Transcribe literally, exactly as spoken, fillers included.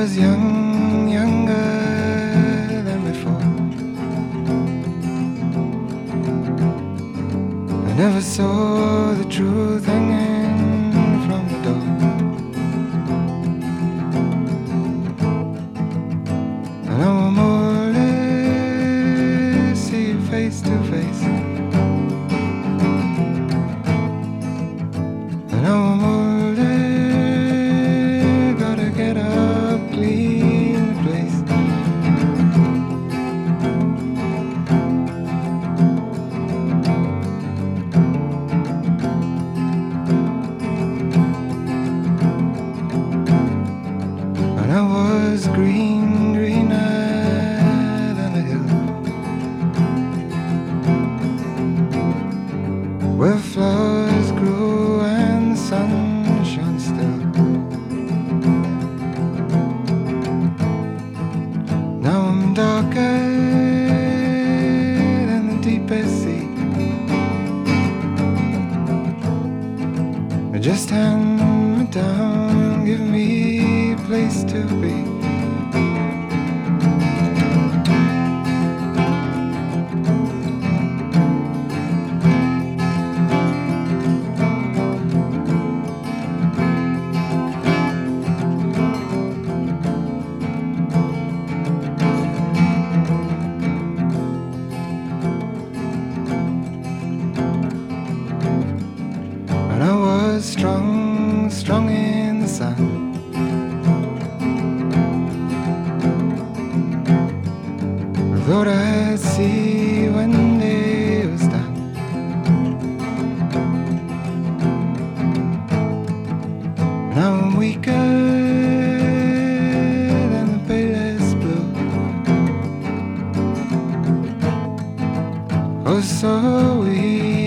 was young, younger than before. I never saw the truth hanging from the door. And now I'm older, see you face to face. And now I'm older, gotta get up, clean the place. And I was green, greener than the hill, where flowers grew and the sun shone still. Now I'm darker than the deepest sea. Just hand me down, give me a place to be. And I was strong, strong in the sun. I thought I'd see when day was done. Now I'm weaker than the palest blue. Oh, so weak.